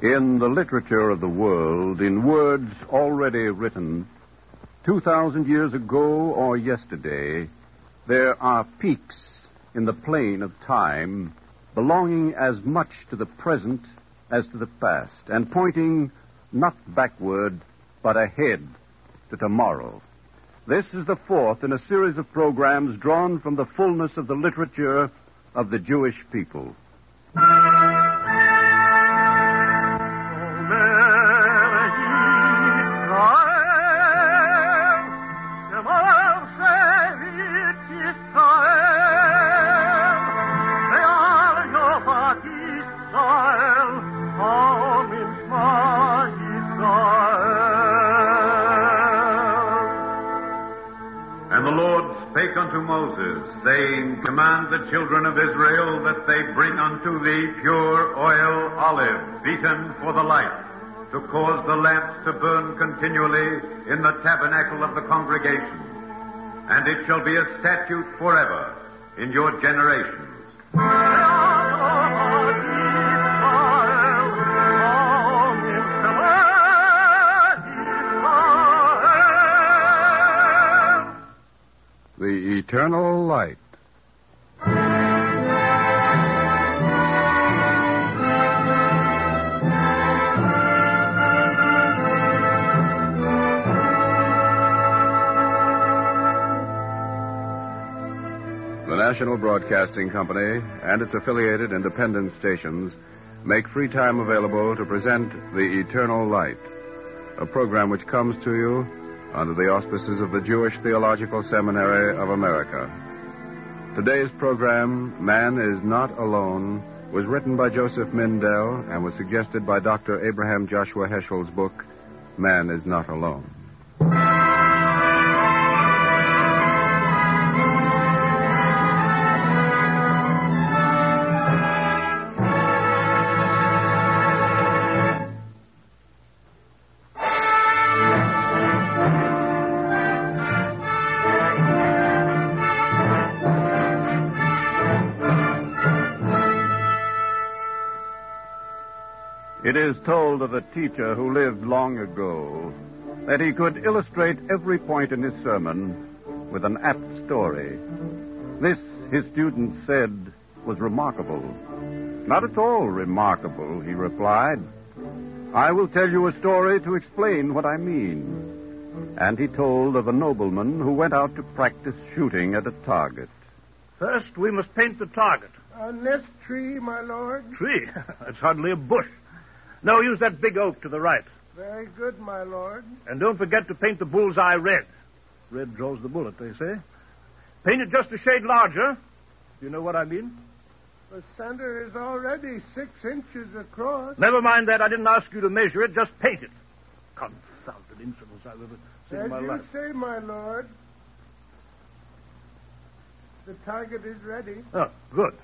In the literature of the world, in words already written, 2,000 years ago or yesterday, there are peaks in the plane of time belonging as much to the present as to the past, and pointing not backward, but ahead to tomorrow. This is the fourth in a series of programs drawn from the fullness of the literature of the Jewish people. Unto Moses, saying, Command the children of Israel that they bring unto thee pure oil olive, beaten for the light, to cause the lamps to burn continually in the tabernacle of the congregation. And it shall be a statute forever in your generations. The eternal light. The National Broadcasting Company and its affiliated independent stations make free time available to present The Eternal Light, a program which comes to you under the auspices of the Jewish Theological Seminary of America. Today's program, Man is Not Alone, was written by Joseph Mindell and was suggested by Dr. Abraham Joshua Heschel's book, Man is Not Alone. It is told of a teacher who lived long ago that he could illustrate every point in his sermon with an apt story. This, his students said, was remarkable. Not at all remarkable, he replied. I will tell you a story to explain what I mean. And he told of a nobleman who went out to practice shooting at a target. First, we must paint the target. On this tree, my lord. Tree? That's hardly a bush. No, use that big oak to the right. Very good, my lord. And don't forget to paint the bullseye red. Red draws the bullet, they say. Paint it just a shade larger. You know what I mean? The center is already 6 inches across. Never mind that. I didn't ask you to measure it. Just paint it. Confounded insolence I've ever seen in my life. As you say, my lord. The target is ready. Oh, good.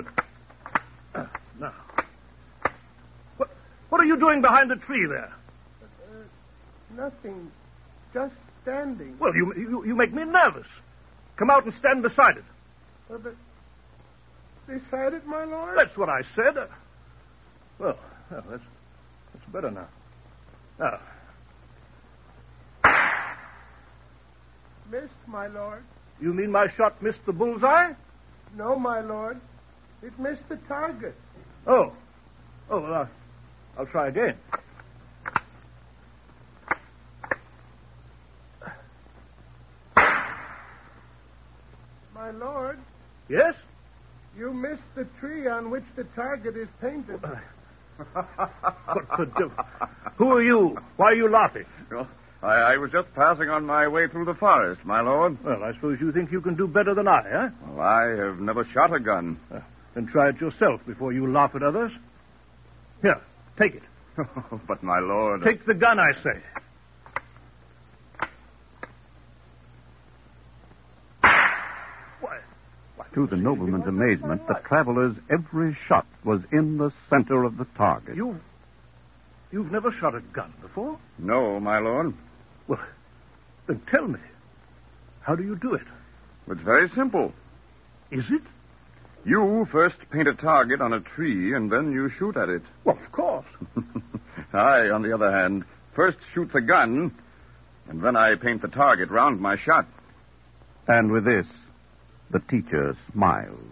Now. What are you doing behind the tree there? Nothing. Just standing. Well, you make me nervous. Come out and stand beside it. But beside it, my lord? That's what I said. Well, that's better now. Now. Missed, my lord. You mean my shot missed the bullseye? No, my lord. It missed the target. Oh, well, I'll try again. My lord? Yes? You missed the tree on which the target is painted. What the devil? Who are you? Why are you laughing? Well, I was just passing on my way through the forest, my lord. Well, I suppose you think you can do better than I, huh? Well, I have never shot a gun. Then try it yourself before you laugh at others. Here, take it. But, my lord... Take the gun, I say. Why, To the nobleman's amazement, the traveler's every shot was in the center of the target. You've never shot a gun before? No, my lord. Well, then tell me. How do you do it? It's very simple. Is it? You first paint a target on a tree, and then you shoot at it. Well, of course. I, on the other hand, first shoot the gun, and then I paint the target round my shot. And with this, the teacher smiled.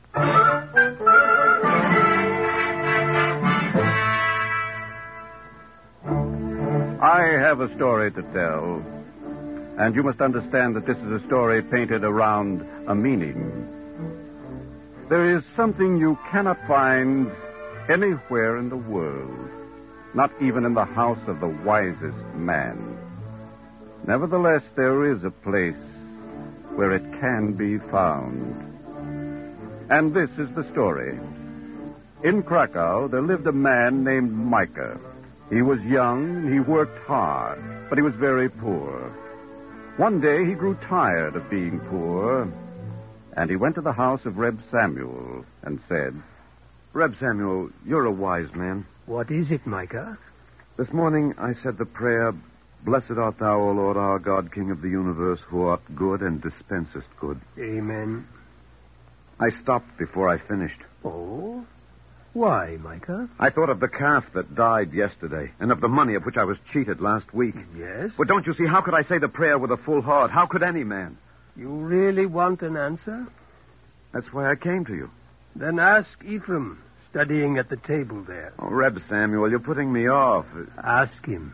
I have a story to tell, and you must understand that this is a story painted around a meaning. There is something you cannot find anywhere in the world, not even in the house of the wisest man. Nevertheless, there is a place where it can be found. And this is the story. In Krakow, there lived a man named Micah. He was young, he worked hard, but he was very poor. One day, he grew tired of being poor, and he went to the house of Reb Samuel and said, Reb Samuel, you're a wise man. What is it, Micah? This morning I said the prayer, Blessed art thou, O Lord our God, King of the universe, who art good and dispensest good. Amen. I stopped before I finished. Oh? Why, Micah? I thought of the calf that died yesterday, and of the money of which I was cheated last week. Yes? But don't you see, how could I say the prayer with a full heart? How could any man? You really want an answer? That's why I came to you. Then ask Ephraim, studying at the table there. Oh, Reb Samuel, you're putting me off. Ask him.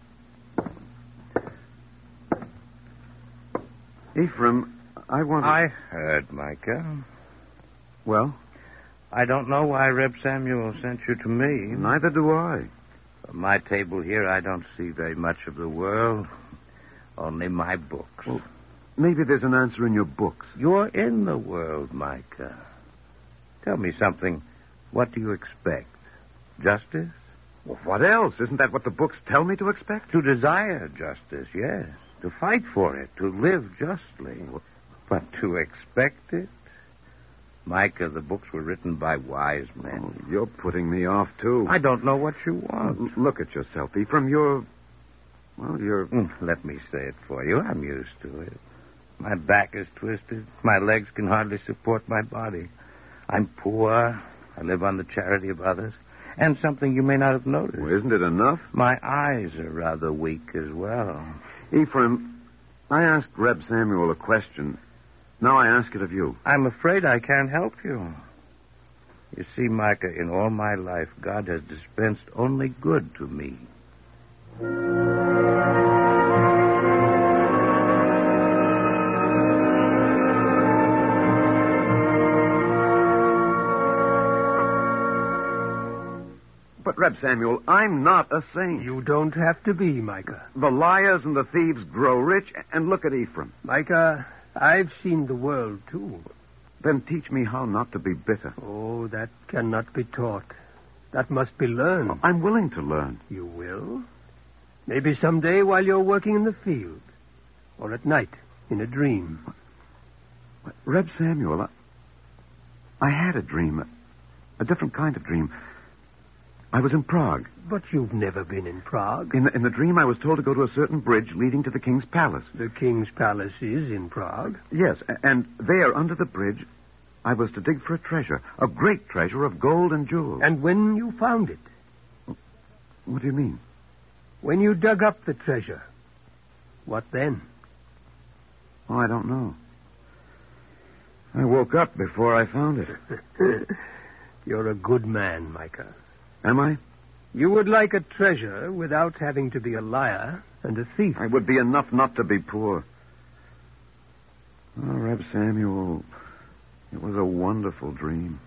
Ephraim, I want to... I heard, Micah. Well? I don't know why Reb Samuel sent you to me. Neither do I. From my table here, I don't see very much of the world. Only my books. Well, maybe there's an answer in your books. You're in the world, Micah. Tell me something. What do you expect? Justice? Well, what else? Isn't that what the books tell me to expect? To desire justice, yes. To fight for it. To live justly. But to expect it? Micah, the books were written by wise men. Oh, you're putting me off, too. I don't know what you want. Look at yourself, Ephraim. You're... Let me say it for you. I'm used to it. My back is twisted. My legs can hardly support my body. I'm poor. I live on the charity of others. And something you may not have noticed. Well, isn't it enough? My eyes are rather weak as well. Ephraim, I asked Reb Samuel a question. Now I ask it of you. I'm afraid I can't help you. You see, Micah, in all my life, God has dispensed only good to me. But, Reb Samuel, I'm not a saint. You don't have to be, Micah. The liars and the thieves grow rich, and look at Ephraim. Micah, I've seen the world, too. Then teach me how not to be bitter. Oh, that cannot be taught. That must be learned. Oh, I'm willing to learn. You will? Maybe someday while you're working in the field. Or at night, in a dream. Reb Samuel, I had a dream. A different kind of dream. I was in Prague. But you've never been in Prague. In the dream, I was told to go to a certain bridge leading to the king's palace. The king's palace is in Prague. Yes, and there, under the bridge, I was to dig for a treasure. A great treasure of gold and jewels. And when you found it? What do you mean? When you dug up the treasure. What then? Oh, I don't know. I woke up before I found it. You're a good man, Micah. Am I? You would like a treasure without having to be a liar and a thief. I would be enough not to be poor. Oh, Reb Samuel, it was a wonderful dream.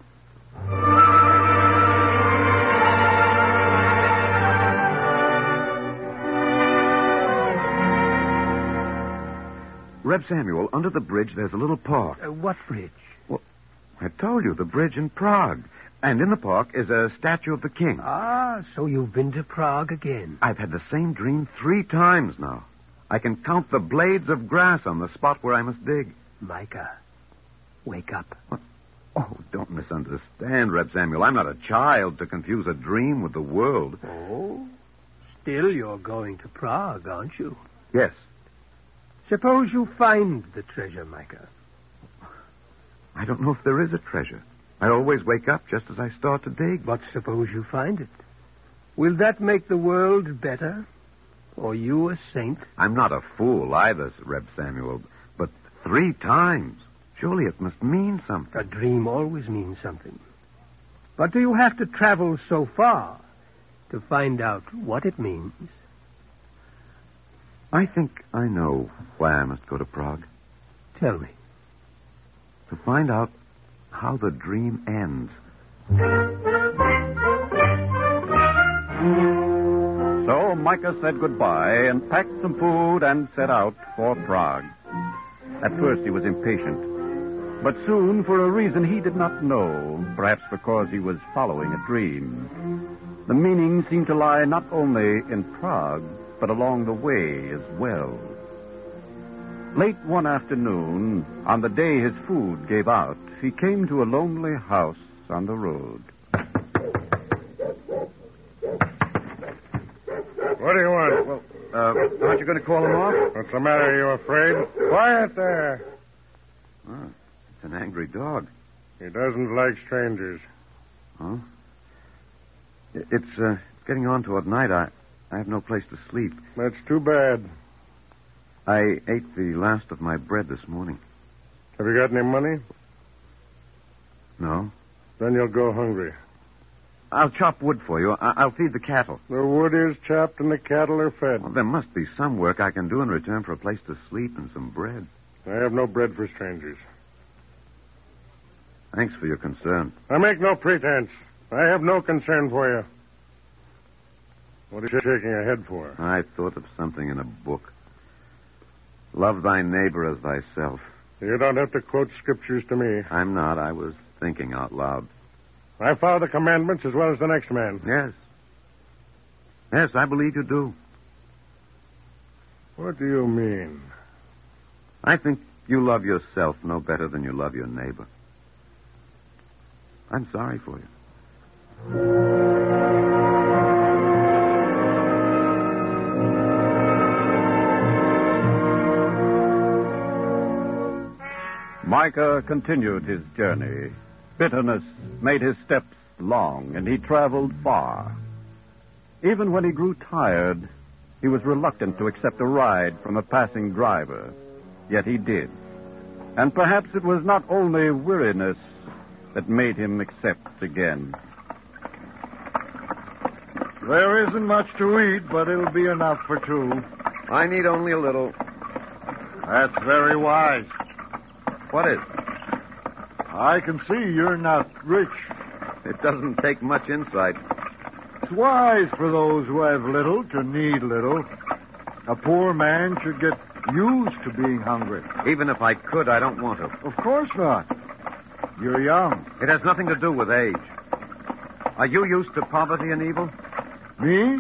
Reb Samuel, under the bridge, there's a little park. What bridge? Well, I told you, the bridge in Prague. And in the park is a statue of the king. Ah, so you've been to Prague again. I've had the same dream 3 times now. I can count the blades of grass on the spot where I must dig. Micah, wake up. What? Oh, don't misunderstand, Reb Samuel. I'm not a child to confuse a dream with the world. Oh? Still, you're going to Prague, aren't you? Yes. Suppose you find the treasure, Micah. I don't know if there is a treasure. I always wake up just as I start to dig. But suppose you find it. Will that make the world better? Or you a saint? I'm not a fool either, Reb Samuel. But 3 times. Surely it must mean something. A dream always means something. But do you have to travel so far to find out what it means? I think I know why I must go to Prague. Tell me. To find out how the dream ends. So Micah said goodbye and packed some food and set out for Prague. At first he was impatient. But soon, for a reason he did not know, perhaps because he was following a dream, the meaning seemed to lie not only in Prague, but along the way as well. Late one afternoon, on the day his food gave out, he came to a lonely house on the road. What do you want? Well, aren't you going to call him off? What's the matter? Are you afraid? Quiet there. Oh, it's an angry dog. He doesn't like strangers. Huh? It's getting on toward night. I have no place to sleep. That's too bad. I ate the last of my bread this morning. Have you got any money? No. Then you'll go hungry. I'll chop wood for you. I'll feed the cattle. The wood is chopped and the cattle are fed. Well, there must be some work I can do in return for a place to sleep and some bread. I have no bread for strangers. Thanks for your concern. I make no pretense. I have no concern for you. What are you shaking your head for? I thought of something in a book. Love thy neighbor as thyself. You don't have to quote scriptures to me. I'm not. I was thinking out loud. I follow the commandments as well as the next man. Yes. Yes, I believe you do. What do you mean? I think you love yourself no better than you love your neighbor. I'm sorry for you. Micah continued his journey. Bitterness made his steps long, and he traveled far. Even when he grew tired, he was reluctant to accept a ride from a passing driver. Yet he did. And perhaps it was not only weariness that made him accept again. There isn't much to eat, but it'll be enough for 2. I need only a little. That's very wise. What is? I can see you're not rich. It doesn't take much insight. It's wise for those who have little to need little. A poor man should get used to being hungry. Even if I could, I don't want to. Of course not. You're young. It has nothing to do with age. Are you used to poverty and evil? Me?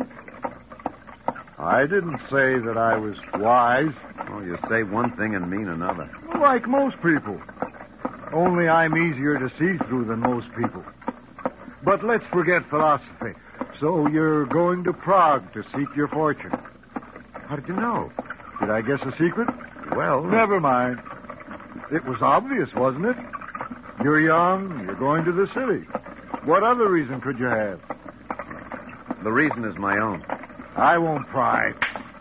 I didn't say that I was wise. Oh, you say one thing and mean another. Like most people. Only I'm easier to see through than most people. But let's forget philosophy. So you're going to Prague to seek your fortune. How did you know? Did I guess a secret? Well... Never mind. It was obvious, wasn't it? You're young. You're going to the city. What other reason could you have? The reason is my own. I won't pry.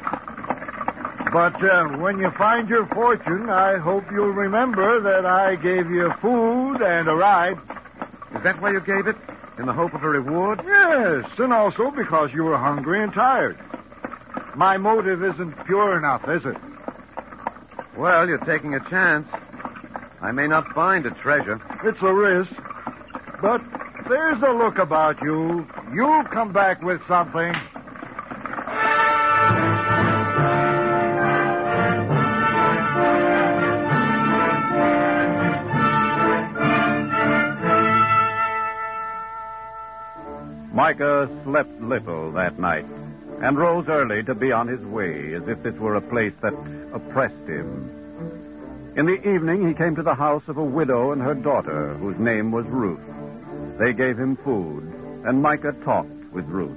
But when you find your fortune, I hope you'll remember that I gave you food and a ride. Is that why you gave it? In the hope of a reward? Yes, and also because you were hungry and tired. My motive isn't pure enough, is it? Well, you're taking a chance. I may not find a treasure. It's a risk. But there's a look about you. You'll come back with something. Micah slept little that night and rose early to be on his way, as if this were a place that oppressed him. In the evening, he came to the house of a widow and her daughter, whose name was Ruth. They gave him food, and Micah talked with Ruth.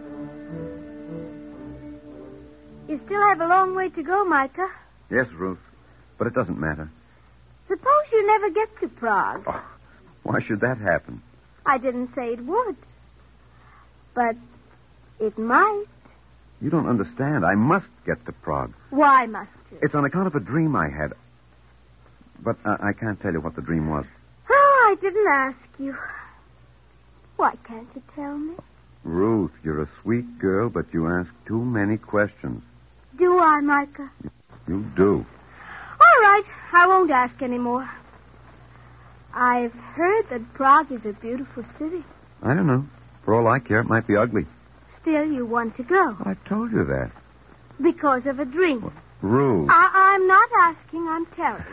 You still have a long way to go, Micah. Yes, Ruth, but it doesn't matter. Suppose you never get to Prague. Oh, why should that happen? I didn't say it would. But it might. You don't understand. I must get to Prague. Why must you? It's on account of a dream I had. But I can't tell you what the dream was. Oh, I didn't ask you. Why can't you tell me? Ruth, you're a sweet girl, but you ask too many questions. Do I, Micah? You do. All right, I won't ask any more. I've heard that Prague is a beautiful city. I don't know. For all I care, it might be ugly. Still, you want to go. I told you that. Because of a dream. Ruth. I'm not asking, I'm telling.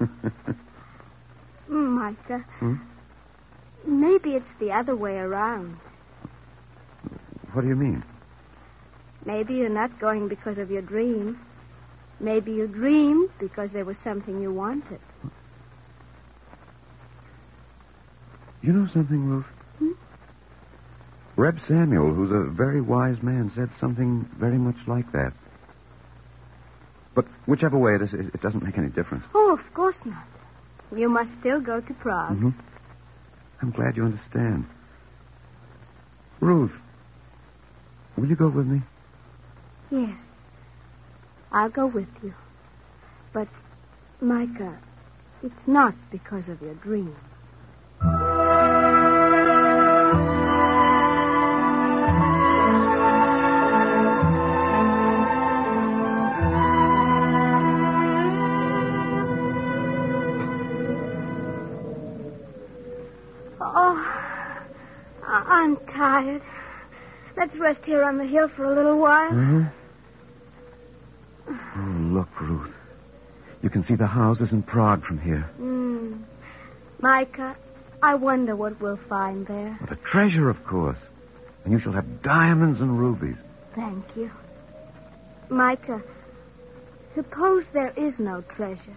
Micah, maybe it's the other way around. What do you mean? Maybe you're not going because of your dream. Maybe you dreamed because there was something you wanted. You know something, Ruth? Reb Samuel, who's a very wise man, said something very much like that. But whichever way it is, it doesn't make any difference. Oh, of course not. You must still go to Prague. Mm-hmm. I'm glad you understand. Ruth, will you go with me? Yes. I'll go with you. But, Micah, it's not because of your dream. I'm tired. Let's rest here on the hill for a little while. Mm-hmm. Oh, look, Ruth. You can see the houses in Prague from here. Micah, I wonder what we'll find there. What a treasure, of course. And you shall have diamonds and rubies. Thank you. Micah, suppose there is no treasure.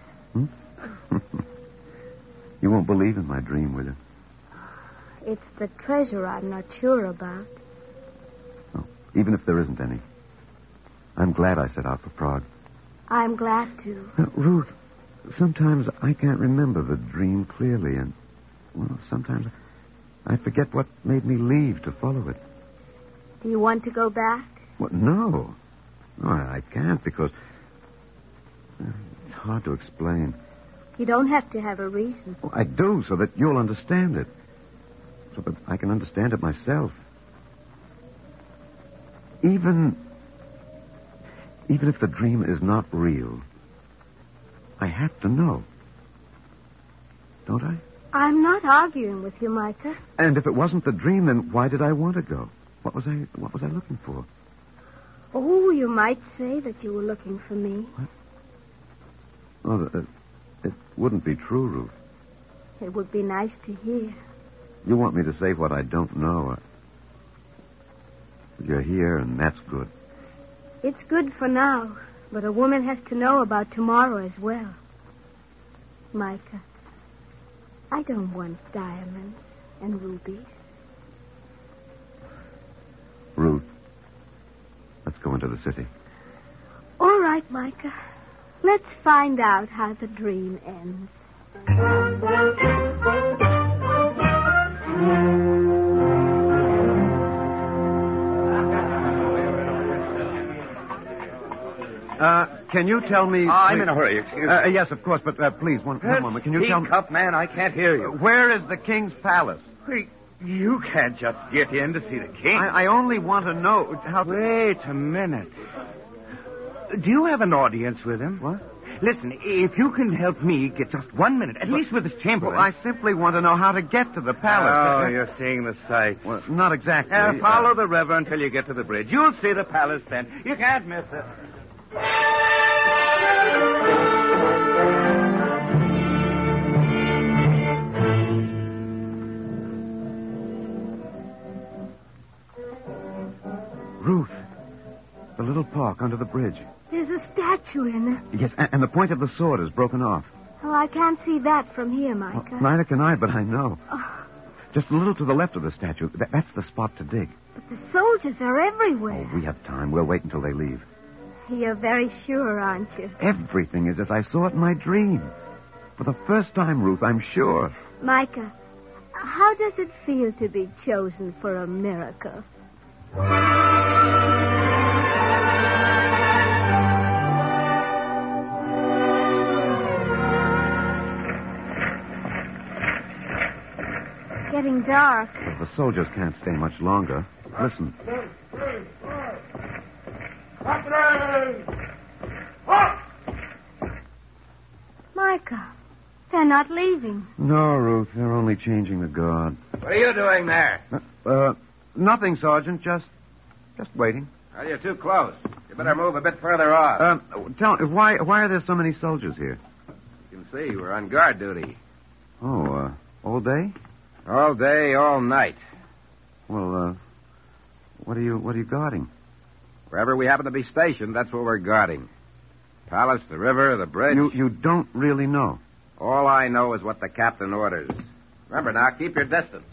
You won't believe in my dream, will you? It's the treasure I'm not sure about. Oh, even if there isn't any. I'm glad I set out for Prague. I'm glad to. Ruth, sometimes I can't remember the dream clearly, and, well, sometimes I forget what made me leave to follow it. Do you want to go back? Well, no. No, I can't because it's hard to explain. You don't have to have a reason. Well, I do, so that you'll understand it. So that I can understand it myself. Even if the dream is not real, I have to know. Don't I? I'm not arguing with you, Micah. And if it wasn't the dream, then why did I want to go? What was I looking for? Oh, you might say that you were looking for me. What? Oh, it wouldn't be true, Ruth. It would be nice to hear. You want me to say what I don't know. You're here, and that's good. It's good for now, but a woman has to know about tomorrow as well. Micah, I don't want diamonds and rubies. Ruth, let's go into the city. All right, Micah. Let's find out how the dream ends. Can you tell me... I'm in a hurry, excuse me. Yes, of course, but please, one moment. Can you tell me... Speak up, man, I can't hear you. Where is the king's palace? Hey, you can't just get in to see the king. I only want to know how... Wait a minute. Do you have an audience with him? What? Listen, if you can help me get just 1 minute, at least with his chamberlain. Well, I simply want to know how to get to the palace. Oh, you're seeing the sights. Well, not exactly. Follow the river until you get to the bridge. You'll see the palace then. You can't miss it. Ruth, the little park under the bridge. There's a statue in it. Yes, and the point of the sword is broken off. Oh, I can't see that from here, Micah. Well, neither can I, but I know. Oh. Just a little to the left of the statue. That's the spot to dig. But the soldiers are everywhere. Oh, we have time. We'll wait until they leave. You're very sure, aren't you? Everything is as I saw it in my dream. For the first time, Ruth, I'm sure. Micah, How does it feel to be chosen for a miracle? It's getting dark. Well, the soldiers can't stay much longer. Listen. Micah, they're not leaving. No, Ruth, they're only changing the guard. What are you doing there? Nothing, Sergeant. Just waiting. Well, you're too close. You better move a bit further off. Tell me, why are there so many soldiers here? You can see we're on guard duty. Oh, all day? All day, all night. Well, what are you guarding? Wherever we happen to be stationed, that's what we're guarding. Palace, the river, the bridge. You don't really know. All I know is what the captain orders. Remember now, keep your distance.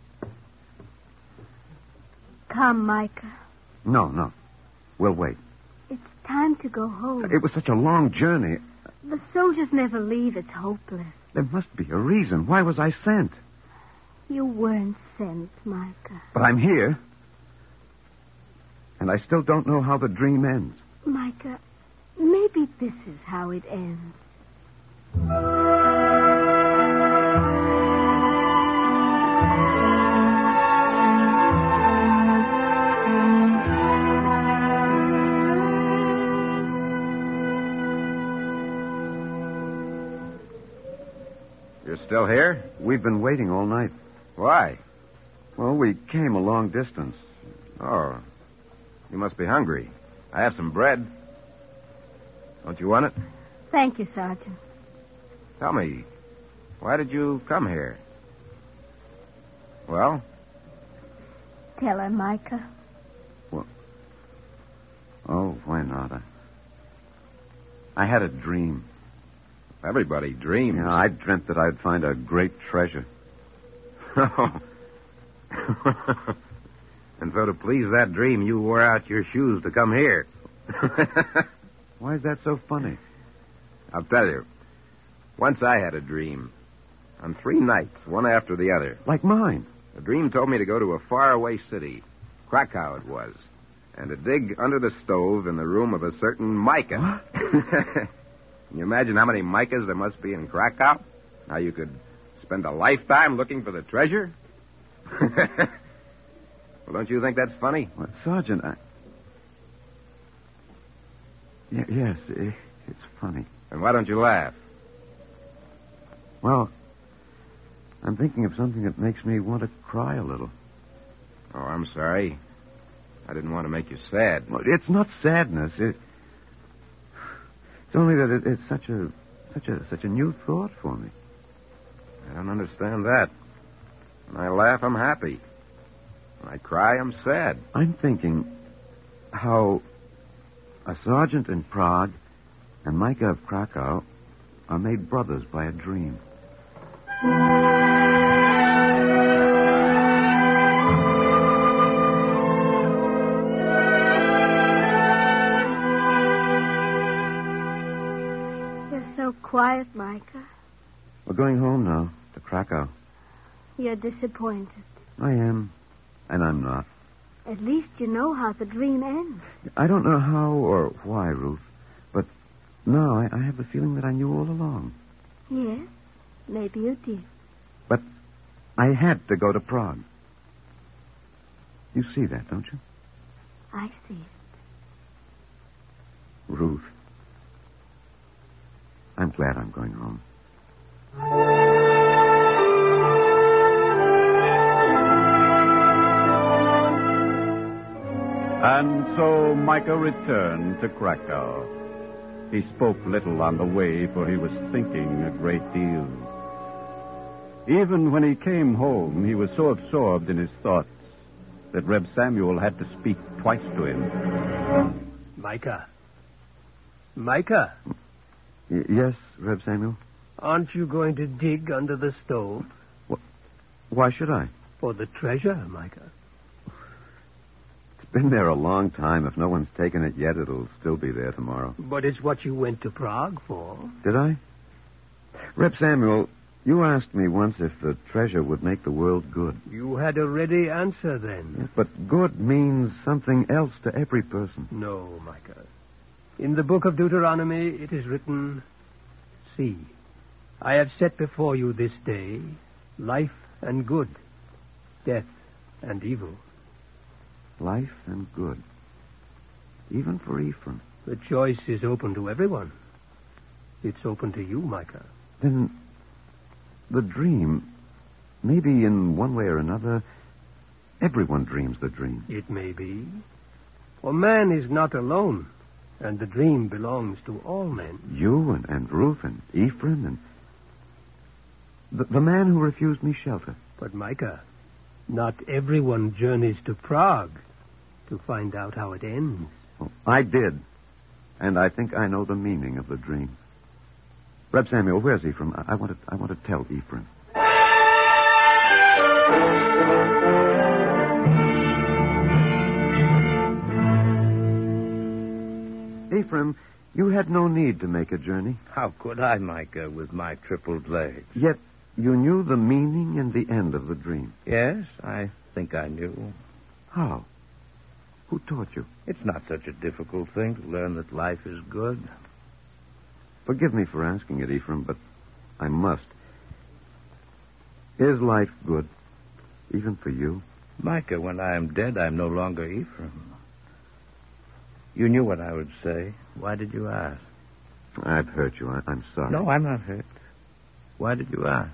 Come, Micah. No. We'll wait. It's time to go home. It was such a long journey. The soldiers never leave. It's hopeless. There must be a reason. Why was I sent? You weren't sent, Micah. But I'm here. And I still don't know how the dream ends. Micah, maybe this is how it ends. You're still here? We've been waiting all night. Why? Well, we came a long distance. Oh, you must be hungry. I have some bread. Don't you want it? Thank you, Sergeant. Tell me, why did you come here? Well? Tell her, Micah. Well, oh, why not? I had a dream. Everybody dreams. Yeah, I dreamt that I'd find a great treasure. Oh. And so to please that dream, you wore out your shoes to come here. Why is that so funny? I'll tell you. Once I had a dream. On 3 nights, one after the other. Like mine. The dream told me to go to a faraway city. Krakow it was. And to dig under the stove in the room of a certain Micah. Can you imagine how many Micahs there must be in Krakow? How you could spend a lifetime looking for the treasure? Well, don't you think that's funny? Well, Sergeant, yes, it's funny. And why don't you laugh? Well, I'm thinking of something that makes me want to cry a little. Oh, I'm sorry. I didn't want to make you sad. Well, it's not sadness. It's only that it's such a new thought for me. I don't understand that. When I laugh, I'm happy. When I cry, I'm sad. I'm thinking how a sergeant in Prague and Micah of Krakow are made brothers by a dream. You're so quiet, Micah. We're going home now, to Krakow. You're disappointed. I am, and I'm not. At least you know how the dream ends. I don't know how or why, Ruth, but now I have the feeling that I knew all along. Yes, maybe you did. But I had to go to Prague. You see that, don't you? I see it. Ruth, I'm glad I'm going home. And so Micah returned to Krakow. He spoke little on the way, for he was thinking a great deal. Even when he came home, he was so absorbed in his thoughts that Reb Samuel had to speak twice to him. Micah. Micah. Yes, Reb Samuel? Aren't you going to dig under the stove? Why should I? For the treasure, Micah. It's been there a long time. If no one's taken it yet, it'll still be there tomorrow. But it's what you went to Prague for. Did I? Reb Samuel, You asked me once if the treasure would make the world good. You had a ready answer then. Yes, but good means something else to every person. No, Micah. In the book of Deuteronomy, it is written, "See, I have set before you this day life and good, death and evil." Life and good. Even for Ephraim. The choice is open to everyone. It's open to you, Micah. Then the dream, maybe in one way or another, everyone dreams the dream. It may be. For man is not alone, and the dream belongs to all men. You and Ruth and Ephraim and the man who refused me shelter. But, Micah, not everyone journeys to Prague to find out how it ends. Oh, I did, and I think I know the meaning of the dream. Reb Samuel, where's Ephraim? I want to tell Ephraim. Ephraim, you had no need to make a journey. How could I, Micah, with my crippled legs? Yet you knew the meaning and the end of the dream. Yes, I think I knew. How? Who taught you? It's not such a difficult thing to learn that life is good. Forgive me for asking it, Ephraim, but I must. Is life good, even for you? Micah, when I am dead, I'm no longer Ephraim. You knew what I would say. Why did you ask? I've hurt you. I'm sorry. No, I'm not hurt. Why did you ask?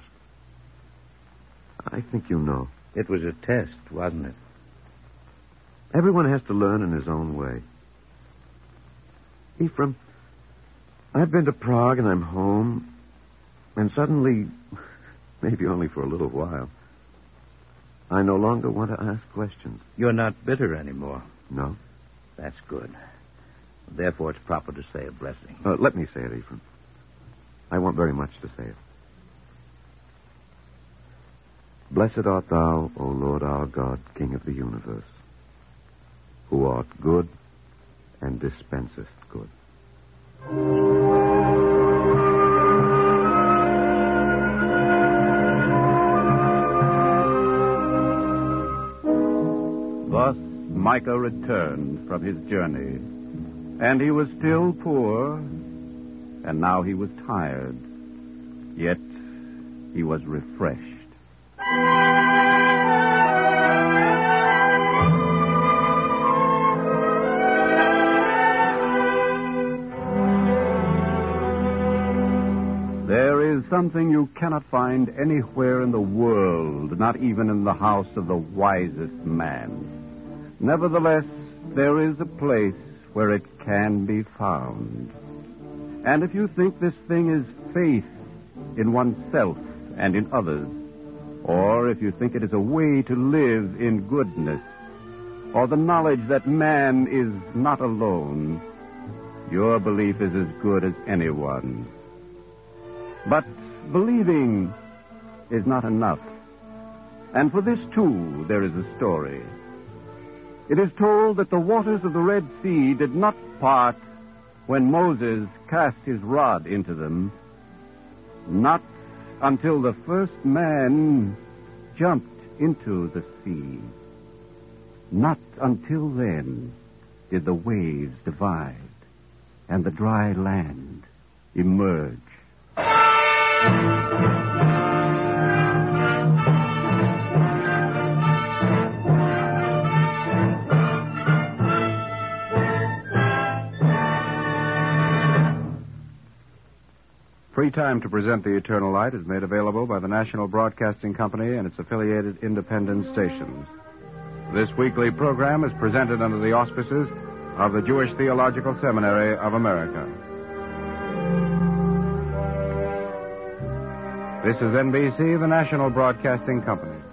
I think you know. It was a test, wasn't it? Everyone has to learn in his own way. Ephraim, I've been to Prague and I'm home, and suddenly, maybe only for a little while, I no longer want to ask questions. You're not bitter anymore. No. That's good. Therefore, it's proper to say a blessing. Let me say it, Ephraim. I want very much to say it. Blessed art thou, O Lord our God, King of the universe, who art good and dispensest good. Thus Micah returned from his journey, and he was still poor, and now he was tired, yet he was refreshed. There is something you cannot find anywhere in the world, not even in the house of the wisest man. Nevertheless, there is a place where it can be found. And if you think this thing is faith in oneself and in others, or if you think it is a way to live in goodness, or the knowledge that man is not alone, your belief is as good as anyone's. But believing is not enough. And for this, too, there is a story. It is told that the waters of the Red Sea did not part when Moses cast his rod into them, not until the first man jumped into the sea. Not until then did the waves divide and the dry land emerge. Free time to present The Eternal Light is made available by the National Broadcasting Company and its affiliated independent stations. This weekly program is presented under the auspices of the Jewish Theological Seminary of America. This is NBC, the National Broadcasting Company.